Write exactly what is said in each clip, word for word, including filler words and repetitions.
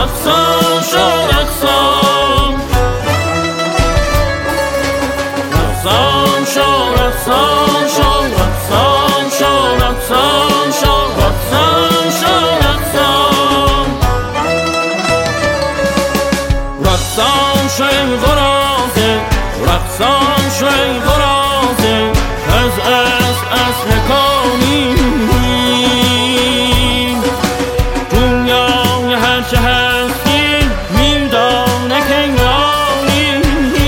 رقصان شو رقصان رقصان شو رقصان شو رقصان شو رقصان شو رقصان شو رقصان رقصان شوی غرازه رقصان شوی غرازه از از اصل کانی دنیای هر چه هستی میدانه که یاری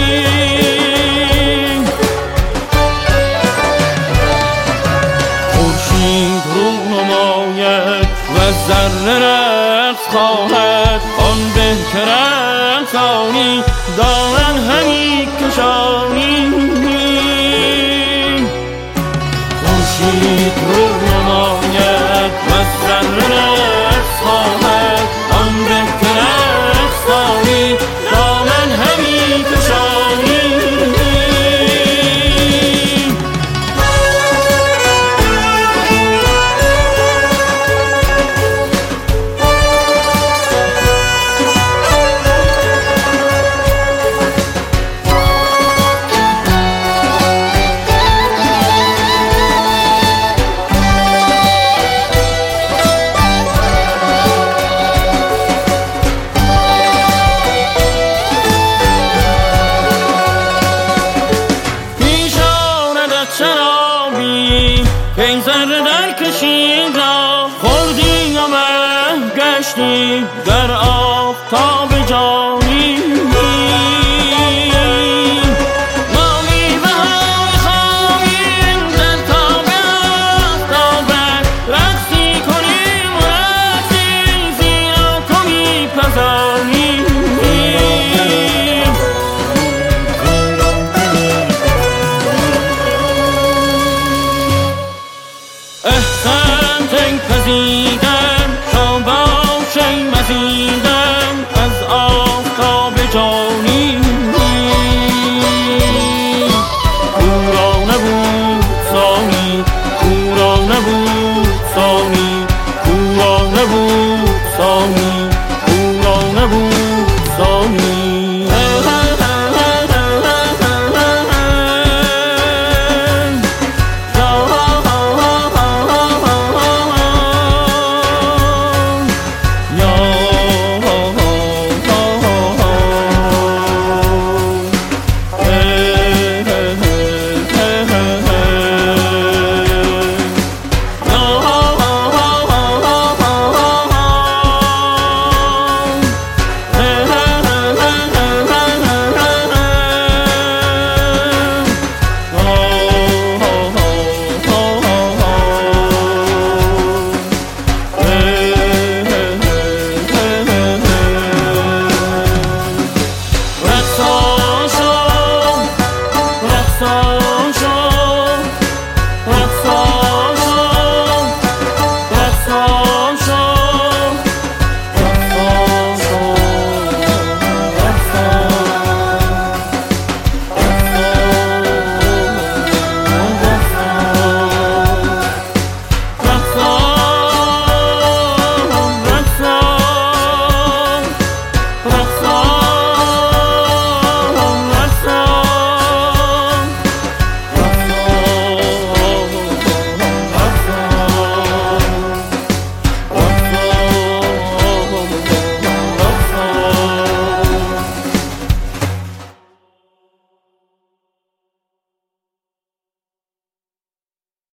خورشید رو نماید و ذره رقص خواهد آن به که رقصانی دامن همی کشانی خورشید رو نماید و ذره رقص خواهد آن به که رقصانی دامن همی کشانی این ذره در کشید را خوردی و محو گشتی در آفتاب جانی ما میوه های خواهیم در تاب آفتابت رقصی کنیم و رقصی زیرا تو میپزانی